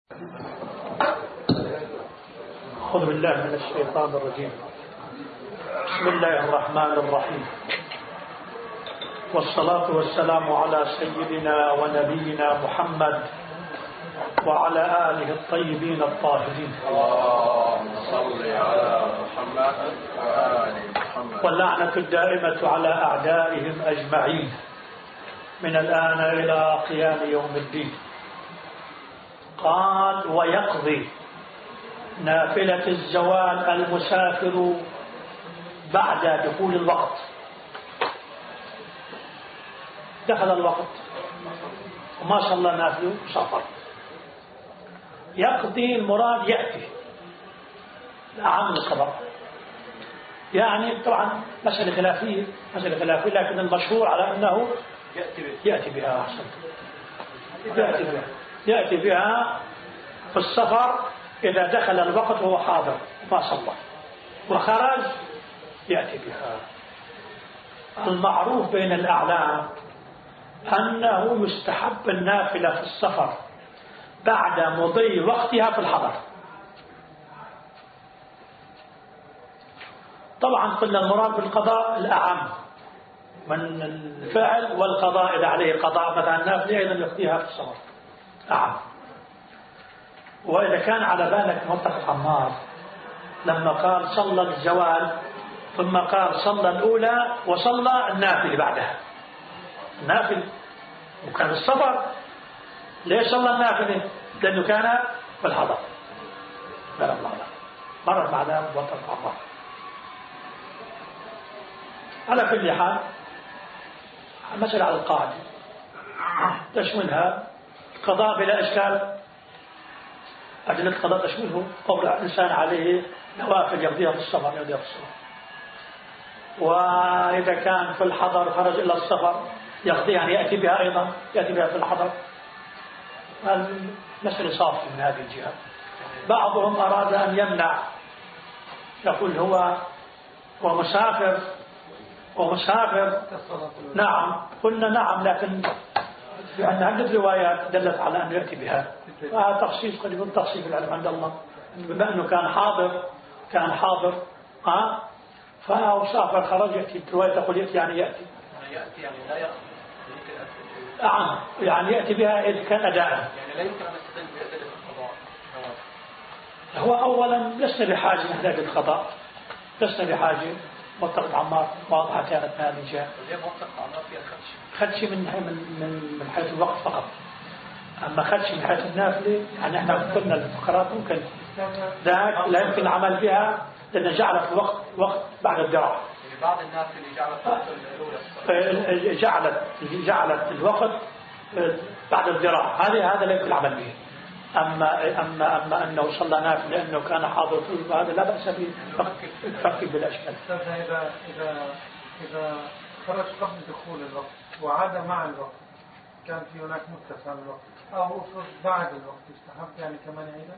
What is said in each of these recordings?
أعوذ بالله من الشيطان الرجيم. بسم الله الرحمن الرحيم، والصلاة والسلام على سيدنا ونبينا محمد وعلى آله الطيبين الطاهرين. اللهم صل على محمد وآل محمد. واللعنة الدائمة على أعدائهم أجمعين من الآن إلى قيام يوم الدين. قال: ويقضي نافلة الزوال المسافر بعد دخول الوقت. دخل الوقت وما صلى نافله سافر، يقضي المراد يأتي أعم القضاء. يعني طبعا مسألة خلافية لكن المشهور على أنه يأتي بها. أحسن، يأتي بها في السفر إذا دخل الوقت وهو حاضر ما صلى، وخرج يأتي بها. المعروف بين الأعلام أنه يستحب النافلة في السفر بعد مضي وقتها في الحضر. طبعا قلنا المراد بالقضاء الأعم من الفعل، والقضاء إذا عليه قضاء مثلا النافلة أيضا يقضيها في السفر أعم. وإذا كان على بالك منطقة عمار لما قال صلى الزوال ثم قال صلى الأولى وصلى النافل بعدها، النافل وكان السفر، ليش صلى النافل؟ لأنه كان في الحضر. مرة بعدها منطقة عمار. على كل حال مسألة على القاعدة تشملها القضاء بلا إشكال. أجل القضاء تشمله قبل الإنسان عليه نوافل يقضيها في السفر. وإذا كان في الحضر خرج إلى السفر يقضيها، يعني يأتي بها أيضا، يأتي بها في الحضر. المسألة صافية من هذه الجهة. بعضهم أراد أن يمنع، يقول هو ومسافر. نعم، قلنا نعم، لكن لأن عدة روايات دلت على أن يأتي بها. هذا تخصيص قد يكون تخصيص العلم عند الله، بما أنه كان حاضر فسافر خرج يأتي. الرواية تقول يأتي يعني يأتي يعني لا يأتي يعني يأتي بها إذا كان أداء. يعني لا يمكن أن نستدل بأدلة القضاء. هو أولا لسنا بحاجة إلى أدلة القضاء، لسنا بحاجة. منطقة عمار واضحة كانت من هذه الجهة. منطقة عمار فيها خدش من حيث الوقت فقط، أما خدش من حيث النافلة يعني احنا قلنا الفقرات ممكن ذاك لا يمكن العمل بها لأن جعلت وقت بعد الذراع. يعني بعض النافلة جعلت الوقت بعد الذراع، هذا لا يمكن العمل به. أما أنه صلى نافلة لأنه كان حاضر فيه، وهذا لا بأس به، فكر بالأشكال. إذا خرج قبل دخول الوقت وعاد مع الوقت، كان في هناك متسع الوقت، أو بعد الوقت يستحب يعني كمان عيدا؟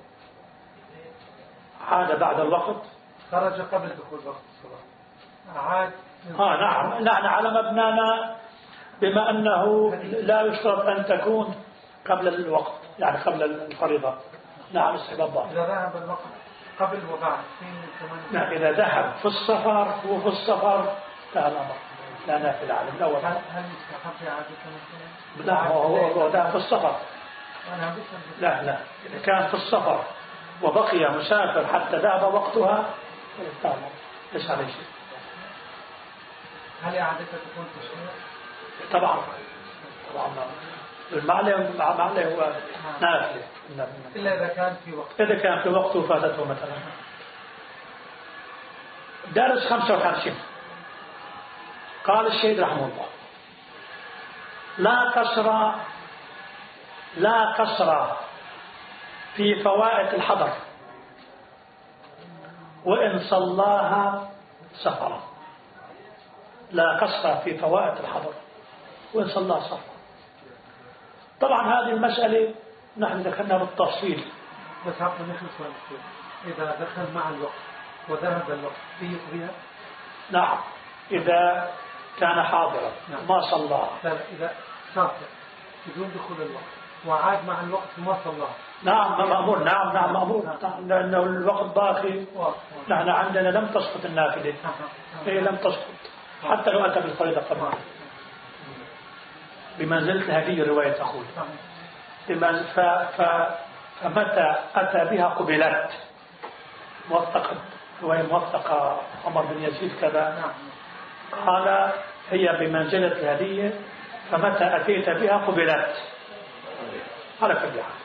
عاد بعد الوقت، خرج قبل دخول وقت الصلاة عاد. نعم على مبنانا بما أنه لا يشترط أن تكون قبل الوقت، يعني قبل الفريضة. نعم استحباب ضعف. إذا ذهب الوقت قبل وبعد نعم، إذا ذهب في السفر وفي السفر انتهى الأمر، لا نافل عليه الأول. هل يستحب إعادة مثلا؟ لا، هو ذهب في السفر. لا إذا كان في السفر وبقي مسافر حتى ذهب وقتها ليس عليه شيء. هل إعادتها تكون تشريع؟ طبعا المعنى هو نافلة، إلا إذا كان في وقت فاتته مثلا. درس 55 قال الشيخ رحمه الله: لا قصر في فوائت الحضر وإن صلاها سفرا. لا قصر في فوائت الحضر وإن صلاها سفرا. طبعا هذه المسألة نحن ذكرنا بالتفصيل. بس إذا دخل مع الوقت وذهب الوقت فيه يقضيها؟ نعم، إذا كان حاضرا ما صلى. لا إذا سافر بدون دخول الوقت وعاد مع الوقت ما صلى. نعم مأمور. نعم مأمور، لأنه الوقت باقي. نحن عندنا لم تسقط النافلة. هي لم تسقط حتى لو أتى بالفريضة قبل، بمنزلة هذه الرواية تقول. فمتى أتى بها قبلت. موثقة رواية موثقة عمر بن يزيد كذا. قال هي بمنزلة هدية، فمتى أتيت بها قبلت على كل حال.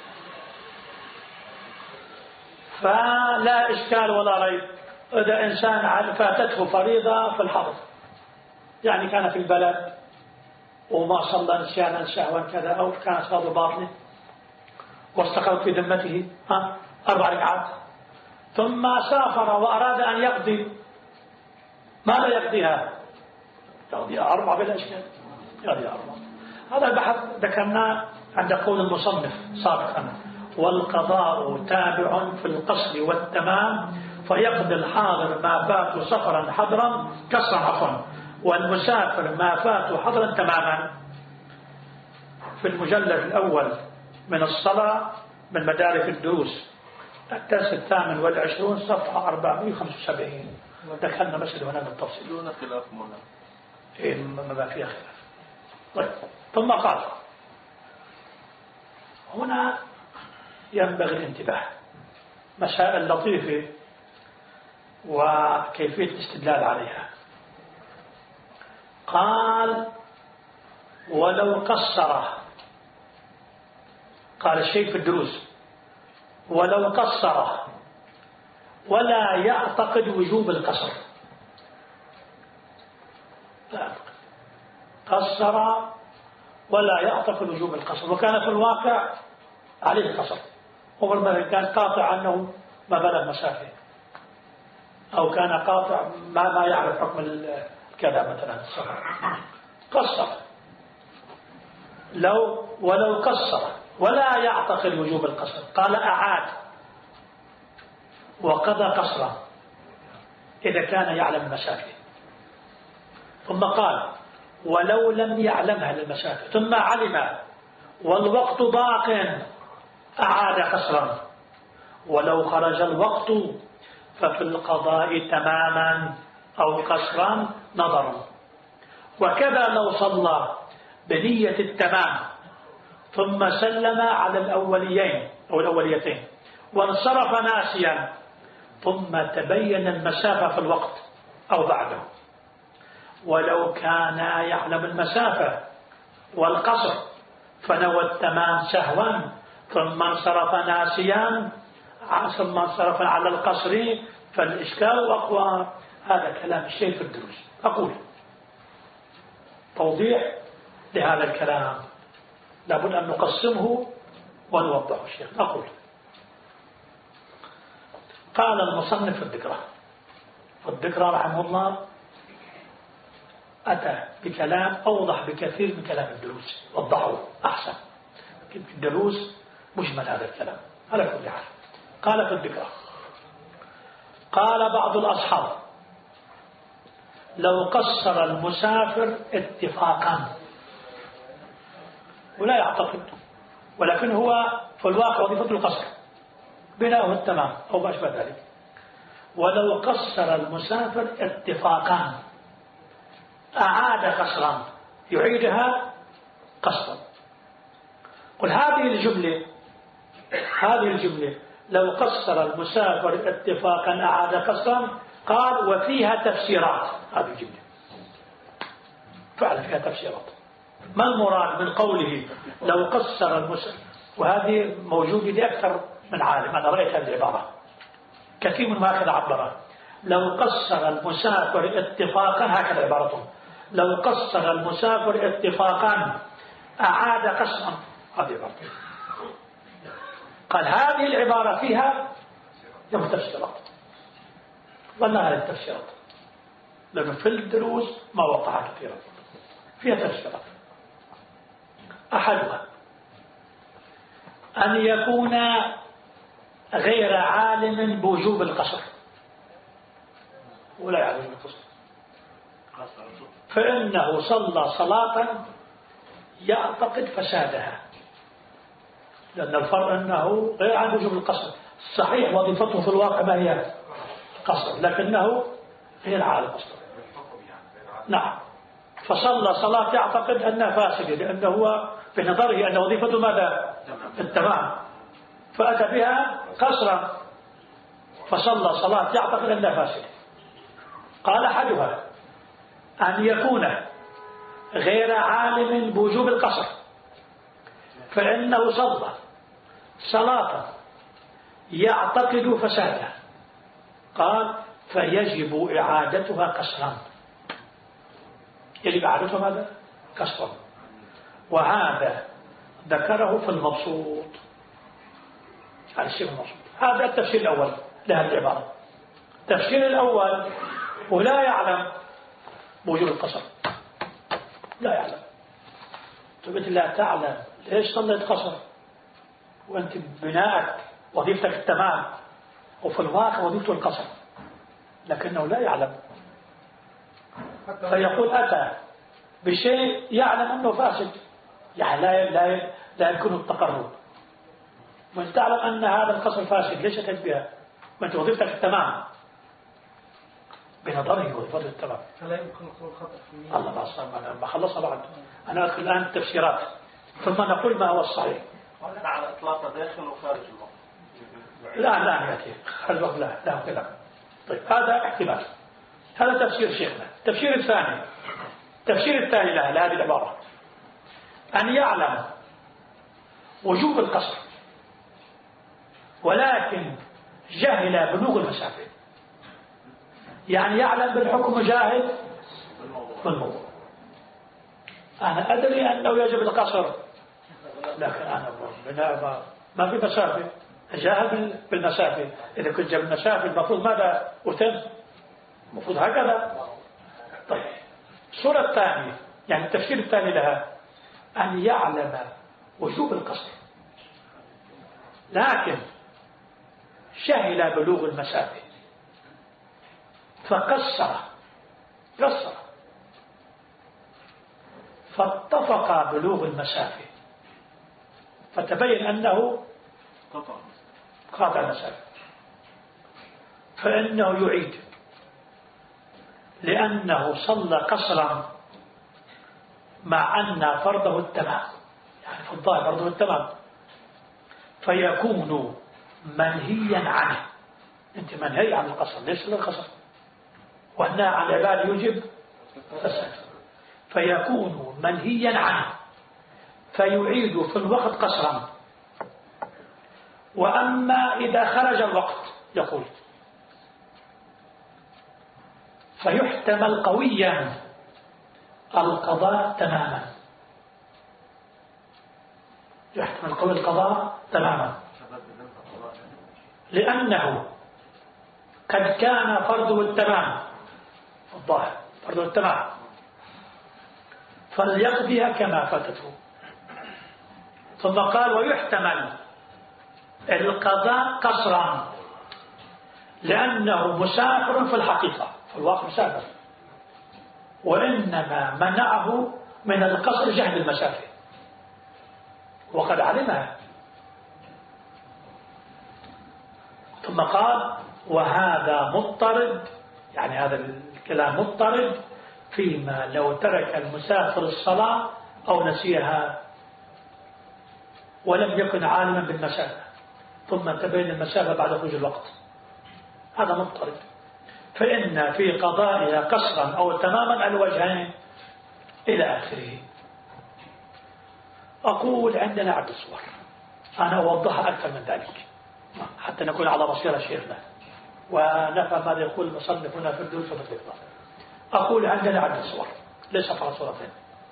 فلا إشكال ولا ريب إذا إنسان فاتته فريضة في الحرب، يعني كان في البلد وما صلى نسيانا سهوا كذا، أو كانت صلاة باطلة واستقرت في ذمته 4 ركعات، ثم سافر وأراد أن يقضي، ماذا يقضيها؟ يقضيها 4 بلا إشكال، يقضيها 4. هذا البحث ذكرناه عند قول المصنف سابقا: والقضاء تابع في القصر والتمام، فيقضي الحاضر ما فات سفرا حضرا كسرا عفوا، والمسافر ما فات حضرا تماما. في المجلد الأول من الصلاة من مدارك الدروس، الدرس 28 صفحة 475 ذكرنا مسألة هنا بالتفصيل. دون خلاف هنا. إيه ما فيها خلاف. طيب، ثم قال: هنا ينبغي الانتباه، مسائل لطيفة وكيفية الاستدلال عليها. قال: ولو قصر، قال الشيخ في الدروس: ولو قصر ولا يعتقد وجوب القصر. لا يعتقد، قصر ولا يعتقد وجوب القصر، وكان في الواقع عليه القصر. هو مثلا كان قاطع عنه ما بلغ مسافة، أو كان قاطع ما يعرف حكم كذا مثلا السفر، قصر. ولو قصر ولا يعتقد وجوب القصر، قال أعاد وقضى قصرا إذا كان يعلم المسافة. ثم قال: ولو لم يعلمها للمسافة ثم علم والوقت باق أعاد قصرا، ولو خرج الوقت ففي القضاء تماما أو قصرا نظرا. وكذا لو صلى بنية التمام ثم سلم على الأوليين أو الأوليتين وانصرف ناسيا، ثم تبين المسافة في الوقت أو بعده، ولو كان يعلم المسافة والقصر فنوى التمام سهوا ثم انصرف ناسيا ثم انصرف على القصر، فالإشكال أقوى. هذا كلام الشيخ في الدروس. أقول توضيح لهذا الكلام، لابد أن نقسمه ونوضحه. الشيخ أقول: قال المصنف في الذكرى رحمه الله أتى بكلام أوضح بكثير من كلام الدروس، وضحه أحسن. في الدروس مجمل هذا الكلام على كل حال. قال في الذكرى: قال بعض الأصحاب: لو قصر المسافر اتفاقا، ولا يعتقد، ولكن هو في الواقع وظيفة القصر بناؤه التمام أو ما أشبه ذلك. ولو قصر المسافر اتفاقا أعاد قصرا، يعيدها قصرا. قل هذه الجملة لو قصر المسافر اتفاقا أعاد قصرا، قال وفيها تفسيرات. هذه الجملة فعلا فيها تفسيرات. ما المراد من قوله لو قصر المسافر؟ وهذه موجودة لأكثر من عالم، أنا رأيت هذه العبارة كثير من ما أخذ عبارة لو قصر المسافر اتفاقا، هكذا عبارته: لو قصر المسافر اتفاقا أعاد قصرا. هذه عبارته. قال هذه العبارة فيها تفسيرات، ظلنا هذه التفسيرات لأنه في الدروس ما وقع كثيرا فيها تفسيرات. أحدها أن يكون غير عالم بوجوب القصر، ولا يعلم القصر، فإنه صلى صلاة يعتقد فسادها لأن الفرق أنه غير عن وجوب القصر. صحيح وظيفته في الواقع ما هي قصر، لكنه غير على القصر. نعم. فصلى صلاة يعتقد أنها فاسدة، لأنه هو في نظره أن وظيفته ماذا؟ التمام، فأتى بها قصرا، فصلى صلاة يعتقد أنها فاسدة. قال أحدها أن يكون غير عالم بوجوب القصر، فإنه صلى صلاة يعتقد فسادها، قال فيجب إعادتها قصرا، يجب إعادتها ماذا؟ قصرا. وهذا ذكره في المبسوط، هذا الشيء المبسوط. هذا التفسير الأول لهذه العبارة. التفسير الأول ولا يعلم بوجوب القصر، لا يعلم. تقول لا تعلم ليش صليت قصر وأنت بناءك وظيفتك التمام، وفي الواقع وظيفته القصر، لكنه لا يعلم. فيقول أتى بشيء يعلم أنه فاسد، يعني لا يمكن التقرب. وأنت تعلم أن هذا القصر فاسد، ليش أتيت بها وأنت وظيفتك التمام؟ بنظره وظيفته التمام. فلا يمكن الخطأ في النية. الله ما خلصنا بعد. أنا أدخل الآن التفسيرات ثم نقول ما هو الصحيح. على إطلاق داخل وخارج الوقت. لا يأتي خارج الوقت، لا كذا. طيب هذا احتمال، هذا تفسير شيخنا. التفسير الثاني لهذه العبارة أن يعلم وجوب القصر ولكن جهل بلوغ المسافة، يعني يعلم بالحكم جاهل بالموضوع. أنا أدري أنه يجب القصر، لكن أنا ما في مسافة، جاهل بالمسافة. إذا كنت جاب المسافة المفروض ماذا أتم؟ المفروض هكذا. طيب الصورة الثانية، يعني التفسير الثاني لها أن يعلم وجوب القصر لكن جهل بلوغ المسافة فقصر فاتفق بلوغ المسافة، فتبين أنه قاطع المسافة، فإنه يعيد لأنه صلى قصرا مع أن فرضه التمام، يعني في الظاهر فرضه التمام، فيكون منهيا عنه. أنت منهي عن القصر، ليس للقصر، والنهي عن العبادة يجب السجد، فيكون منهيا عنه فيعيد في الوقت قصرا. وأما إذا خرج الوقت يقول فيحتمل قويا القضاء تماما، يحتمل قوي القضاء تماما، لأنه قد كان فرضه التمام في الظاهر، فرضه التمام، فليقضيها كما فاتته. ثم قال ويحتمل القضاء قصرا لأنه مسافر في الحقيقة، في الواقع مسافر، وإنما منعه من القصر جهل المسافة وقد علمها. ثم قال وهذا مضطرد، يعني هذا الكلام مضطرد فيما لو ترك المسافر الصلاة أو نسيها ولم يكن عالما بالمسافة ثم تبين المسافة بعد خروج الوقت، هذا مضطرد. فإن في قضائها قصرا أو تماما على الوجهين إلى آخره. أقول عندنا عدة صور، أنا أوضحها أكثر من ذلك حتى نكون على بصيرة شيخنا ونفهم ماذا يقول المصنف هنا في الدروس والتكبير. أقول عندنا عدة صور، ليس فقط صورتين.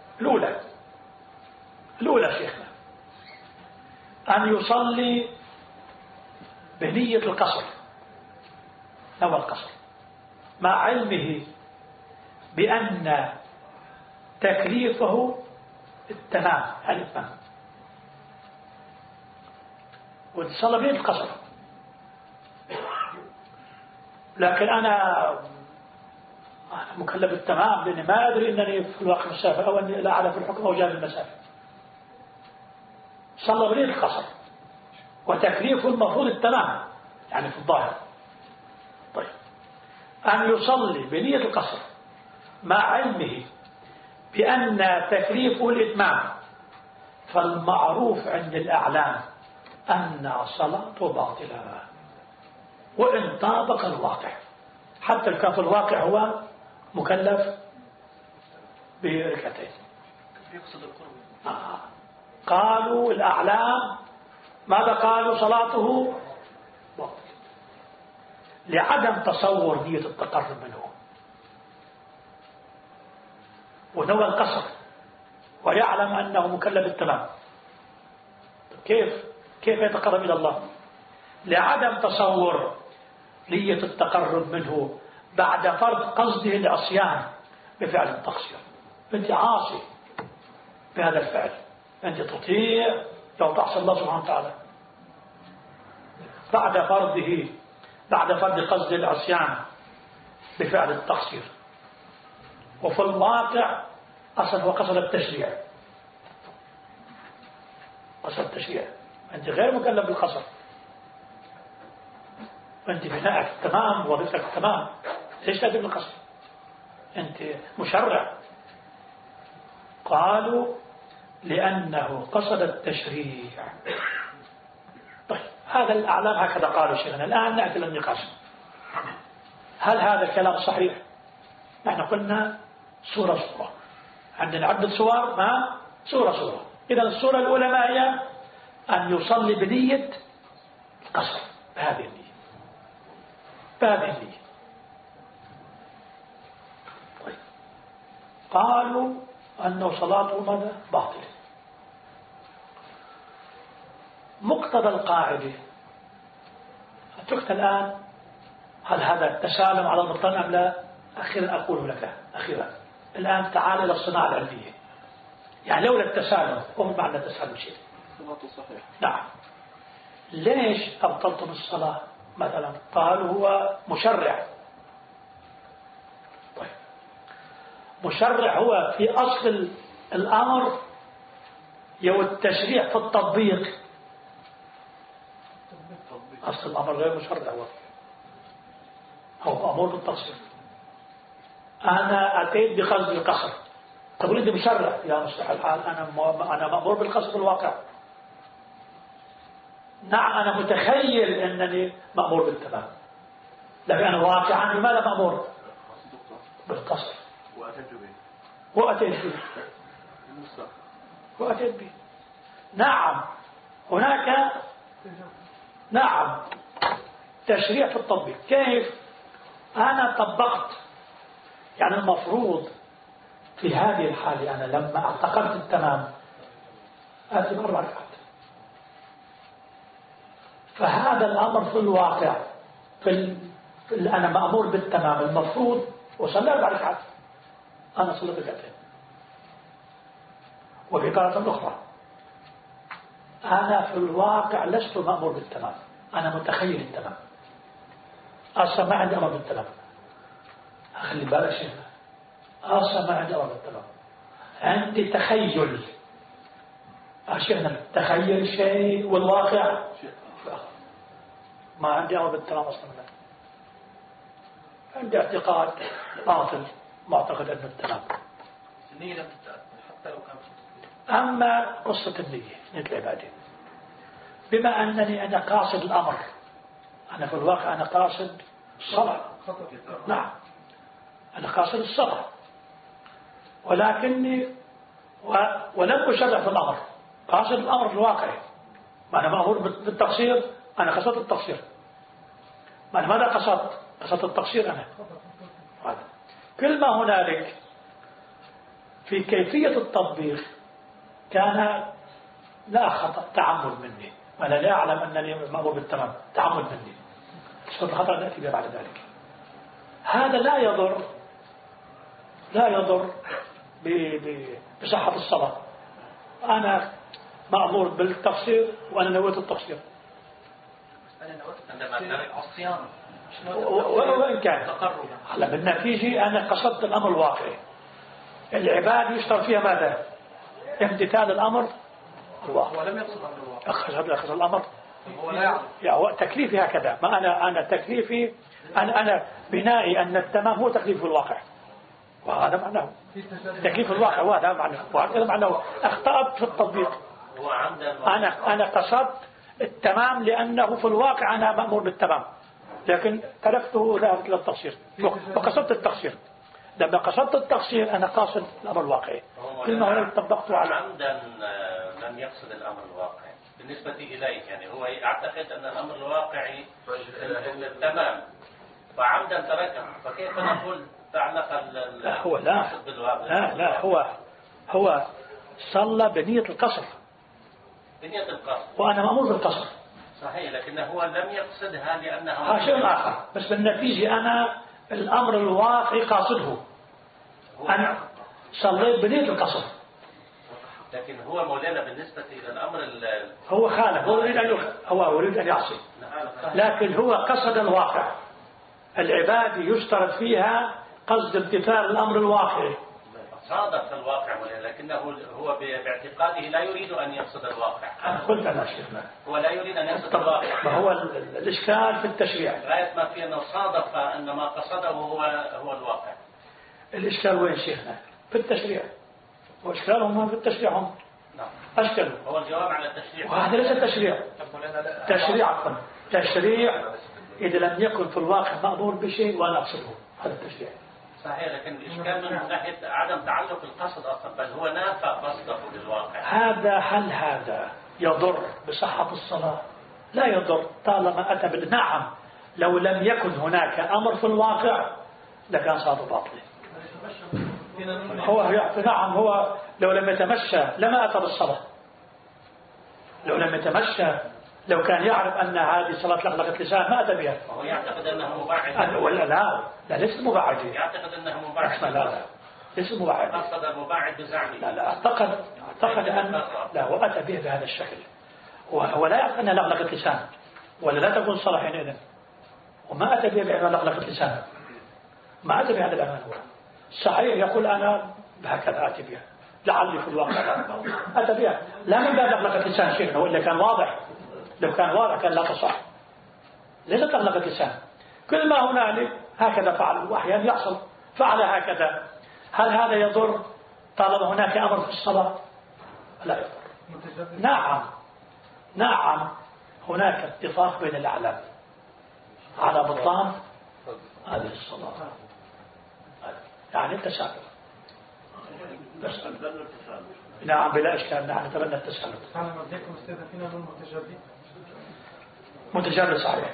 الأولى شيخنا أن يصلي بنية القصر، نوى القصر، مع علمه بأن تكليفه التمام، الإتمام، وتصلى بنية القصر، لكن أنا مكلف بالتمام لأني ما أدري أنني في الواقع مسافة أو أني لا أعرف الحكم أو جانب المسافة. صلى بنية القصر وتكليفه المفروض التمام يعني في الظاهر. طيب أن يصلي بنية القصر مع علمه بأن تكليفه الإتمام، فالمعروف عند الأعلام أن صلاته باطلة وإن طابق الواقع، حتى لو كان في الواقع هو مكلف بركعتين. قالوا الأعلام ماذا قالوا؟ صلاته باطلة لعدم تصور نية التقرب منه ونوى القصر ويعلم أنه مكلف بالتمام. كيف يتقرب إلى الله؟ لعدم تصور نية التقرب منه بعد فرض قصده العصيان بفعل التقصير. أنت عاصي بهذا الفعل، أنت تطيع لو تعصي الله سبحانه وتعالى بعد فرض قصد العصيان بفعل التقصير. وفي الواقع أصلا هو قصد التشريع، أنت غير مكلف بالقصر، أنت بناءك تمام، وظيفتك تمام، ليش تأتي بالقصر؟ أنت مشرع. قالوا لأنه قصد التشريع. طيب هذا الأعلام هكذا قالوا شيخنا. الآن نأتي للنقاش، هل هذا الكلام صحيح؟ نحن قلنا صورة عندنا عدة صور، ما صورة. إذا الصورة الأولى ما هي؟ أن يصلي بنية القصر بهذه النية. طيب قالوا أنه صلاته ماذا؟ باطلة. مقتضى القاعدة أتركت الآن، هل هذا تسالم على البطلان أم لا؟ أخيرا أقول لك الآن تعال إلى الصناعة العلمية. يعني لولا التسالم ومن معنى التسالم شيء صحيح. نعم. ليش أبطلتم الصلاة مثلا؟ قالوا هو مشرع. طيب مشرع هو في أصل الأمر يو التشريع في التطبيق. أصل الأمر غير مشرع، هو أمور بالتصريف. أنا أتيت بقصد القصر، تقول أنت مشرع، يا مصلح الحال أنا مأمور بالقصد في الواقع. نعم أنا متخيل أنني مأمور بالتمام، لكن أنا واقعا لماذا مأمور بالقصر؟ وأتيت به. نعم هناك تشريع في التطبيق. كيف؟ أنا طبقت، يعني المفروض في هذه الحالة أنا لما اعتقدت التمام آتي ب4 ركعات، فهذا الأمر في الواقع أنا مأمور بالتمام، المفروض وصلي 4 ركعات، أنا صليت ركعتين. وفي قراءة أخرى أنا في الواقع لست مأمور بالتمام، أنا متخيل التمام، أصلا ما عندي أمر بالتمام. أخلي بالك شيخنا، أصلا ما عندي أمر بالتمام، عندي تخيل. شيخنا تخيل شيء والواقع ما عندي أمر بالتمام أصلا. عندي اعتقاد باطل، معتقد أنه التمام. النية لم تتأثر حتى لو كانت. أما قصة النية العبادة، بما أنني أنا قاصد الأمر، أنا في الواقع أنا قاصد الصلاة. نعم أنا قاصد الصلاة، ولكني ولم أشرع في الأمر، قاصد الأمر في الواقع. ما أنا مأمور بالتقصير، أنا قصدت التقصير. ما أنا ماذا قصدت التقصير أنا. كل ما هنالك في كيفية التطبيق كان لا خطأ، تعمد مني، أنا لا أعلم أنني مأمور بالتمام، تعمد مني. صوت الخطأ نأتي به بعد ذلك. هذا لا يضر بصحة الصلاة. أنا مأمور بالتقصير وأنا نويت التقصير. وإن كان هلا بالنتيجة أنا قصدت الأمر الواقعي. العباد يشترط فيها ماذا؟ امتثال الأمر الواقع. ولم يقصد الأمر الواقع. أخذ الأمر هو لا يعرف. يعني تكليفي هكذا، ما أنا تكليفي أنا بنائي أن التمام هو تكليف في الواقع، وهذا معناه تكليف الواقع، وهذا معناه أخطأت في التطبيق. أنا قصدت التمام لأنه في الواقع أنا مأمور بالتمام، لكن تركته ذهبت إلى التقصير وقصدت التقصير. لما قصدت التقصير أنا قاصد الأمر الواقعي، كل ما هناك طبقته على عمدا لم يقصد الأمر الواقعي بالنسبة إليه، يعني هو يعتقد أن الأمر الواقعي تمام فعمدا تركه، فكيف نقول تعلق لا هو صلى بنية القصر، بنية القصر، وأنا مأمور بالقصر صحيح، لكن هو لم يقصدها لأنها شيء آخر، بس بالنتيجة أنا الأمر الواقعي قاصده، أنا صليت بنية القصر، لكن هو مولانا بالنسبة إلى الأمر هو خالف، هو يريد أن يعصي، لكن هو قصد الواقع. العبادة يشترط فيها قصد امتثال الأمر الواقعي، صادف الواقع مولانا، لكنه هو باعتقاده لا يريد أن يقصد الواقع. أنا قلت أنا شيخنا هو لا يريد أن يقصد الواقع، ما هو الإشكال في التشريع، غاية ما فيه أنه صادف أن ما قصده هو الواقع. الإشكال وين شيخنا؟ في التشريع، وإشكالهم هم في التشريع، هم أشكلوا. هو الجواب على التشريع، وهذا ليس تشريع. تشريع إذا لم يكن في الواقع مأمور بشيء وأنا أقصده، هذا التشريع صحيح، لكن الإشكال من ناحية عدم تعلق القصد أصلا، بل هو نافى قصده بالواقع. هذا يضر بصحة الصلاة؟ لا يضر طالما أتى نعم، لو لم يكن هناك أمر في الواقع لكان صلاته باطلة. نعم، هو لو لم يتمشى لما أتى بالصلاة، لو لم يتمشى، لو كان يعرف أن هذه صلاة لغلقة لسان ما أتى بها. وهو يعتقد أنها مباعدة. ولا لا ليس مباعدة. يعتقد أنها مباعدة. لا ليس مباعدة. قصد المباعد بزعمه. لا أعتقد أن لا، وأتى به بهذا الشكل، ولا يعرف أنها لغلقة لسان، ولا لا تكون صلاة حينئذ، وما أتى به بعنوان لغلقة لسان، ما أتى بهذا العنوان. هو صحيح يقول أنا هكذا آتي بها لعلي في الواقع أتى بها، لا من باب لغلقة لسان شيخنا، وإلا كان واضح، لو كان واضح كان لا تصح، ليست لغلقة لسان. كل ما هنالك هكذا فعل، وأحيانا يحصل فعل هكذا. هل هذا يضر طالما هناك أمر في الصلاة؟ لا يضر. نعم هناك اتفاق بين الأعلام على بطلان هذه الصلاة، يعني التسامح. نعم بلا إشكال، نحن نتبنى التسامح. متجرد صحيح.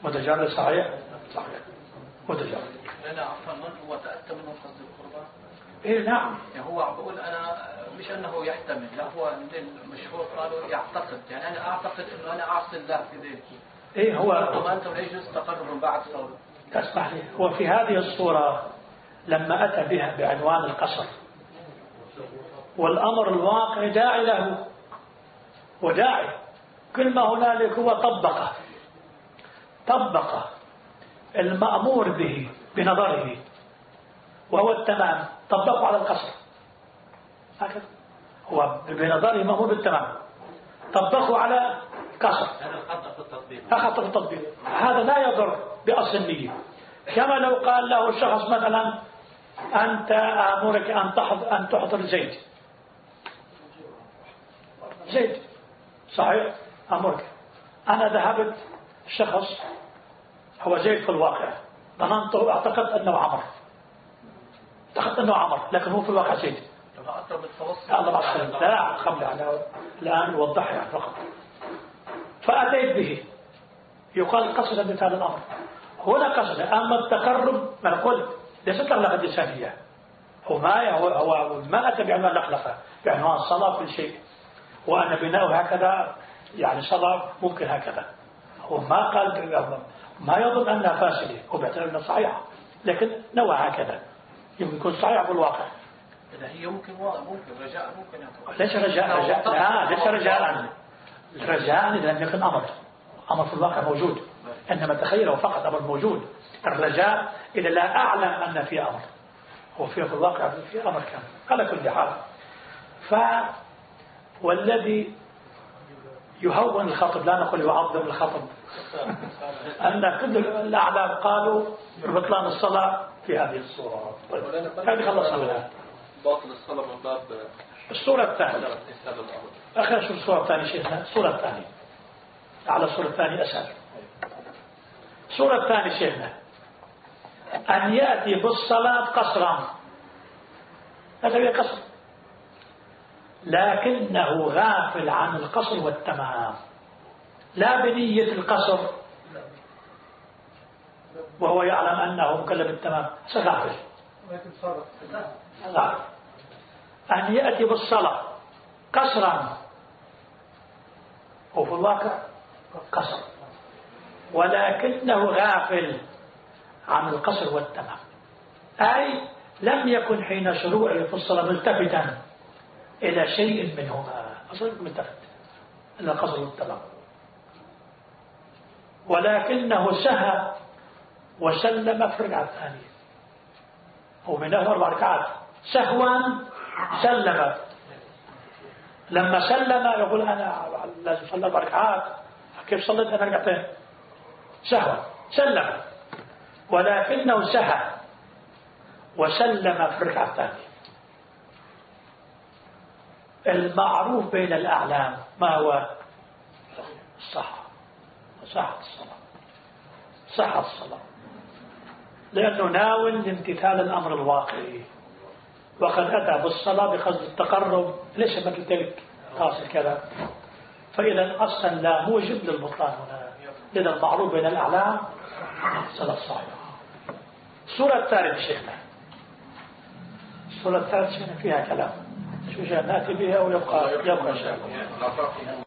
لا عفوا، هو تأتى منه قصد القربان. إيه نعم. يعني هو بقول أنا مش أنه يحتمل، لا هو المشهور قالوا يعتقد، يعني أنا أعتقد إنه أنا أعصي الله في ذلك. إيه هو أنت لا يجوز تقرب بعد صوت. تسمح لي، هو في هذه الصورة لما أتى بها بعنوان القصر والأمر الواقع داعي له، وداعي كل ما هنالك هو طبق المأمور به بنظره وهو التمام، طبقه على القصر هكذا، هو بنظره مأمور بالتمام طبقه على قصر، أخطأ في التطبيق. هذا لا يضر بأصل النية. كما لو قال له الشخص مثلا أنت أمرك أن تحضر زيد صحيح، أمرك، أنا ذهبت شخص هو زيد في الواقع، ظننته اعتقدت أنه عمر، لكن هو في الواقع زيد. لا قبل الآن يوضح يعني فقط. فأتيت به، يقال قصد مثال الأمر، هنا قصد. أما التقرب ما نقول ليست لغلقة لسانية، هو ما أتى بعنوان لغلقة، بعنوان صلاة كل شيء، وأن بناؤه هكذا يعني صلاة ممكن هكذا. هو ما قال، ما يظن أنها فاسدة، هو بيعتبر أنها صحيحة، لكن نوع هكذا يمكن يكون صحيح في الواقع. هي ممكن رجاء ممكن ليس رجاء إذا لم يكن أمر في الواقع موجود، إنما تخيله فقط أمر موجود. الرجاء إذا لا أعلم أن في أمر، هو في الواقع في أمر كان على كل حال. والذي يهون الخطب، لا نقول يعظم الخطب. أن كل الأعلام قالوا بطلان الصلاة في هذه الصورة. هذه خلصنا منها. باطل الصلاة من باب الصورة الثانية. آخر شو الصورة الثانية شيخنا؟ الصورة الثانية على الصورة الثانية أسهل. الصورة الثانية شيخنا أن يأتي بالصلاة قصرا، هذا هي قصر، لكنه غافل عن القصر والتمام، لا بنية القصر وهو يعلم أنه مكلف بالتمام، سغافل. أن يأتي بالصلاة قصرا وفي الواقع قصر، ولكنه غافل عن القصر والتمام، أي لم يكن حين شروعه في الصلاة ملتفتا إلى شيء منهما، أصلا ملتفت إلى القصر والتمام، ولكنه سهى وسلم في الركعة الثانية، هو من 4 ركعات سهوا سلم. لما سلم يقول أنا لازم صلي 4 ركعات، كيف صليت أنا ركعتين؟ سهوا سلم، ولكنه سهى وسلم في الركعة الثانية. المعروف بين الأعلام ما هو؟ صحة الصلاة، لأنه ناول لامتثال الأمر الواقعي، وقد أتى بالصلاة بقصد التقرب، ليس مثل تلك قاصر كذا، فإذا أصلا لا موجب للبطلان هنا. لذا المعروف بين الأعلام الصلاة الصحيحة. السورة الثالثة شيخنا، السورة الثالثة فيها كلام، شو نأتي بها ويبقى شيء.